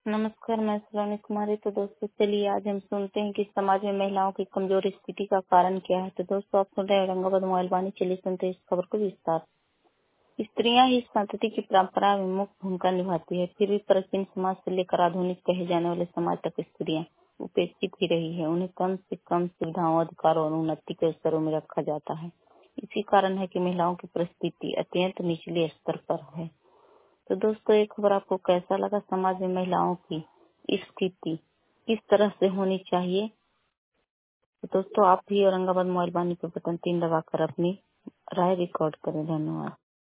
नमस्कार, मैं सलोनी कुमारी। तो दोस्तों चलिए आज हम सुनते हैं कि समाज में महिलाओं की कमजोर स्थिति का कारण क्या है। तो दोस्तों आप सुन रहे हैं औरंगाबाद मोबाइल वाणी। चलिए सुनते हैं इस खबर को विस्तार। स्त्रियां ही संस्कृति की परंपरा में मुख्य भूमिका निभाती है। फिर भी प्राचीन समाज से लेकर आधुनिक कहे जाने वाले समाज तक स्त्रियां उपेक्षित ही रही है। उन्हें कम से कम सुविधाओं, अधिकारों और उन्नति के स्तरों में रखा जाता है। इसी कारण है कि महिलाओं की परिस्थिति अत्यंत निचले स्तर पर है। तो दोस्तों ये खबर आपको कैसा लगा? समाज में महिलाओं की स्थिति किस तरह से होनी चाहिए? तो दोस्तों आप भी औरंगाबाद मोबाइल वाणी पे बटन 3 दबाकर अपनी राय रिकॉर्ड करें। धन्यवाद।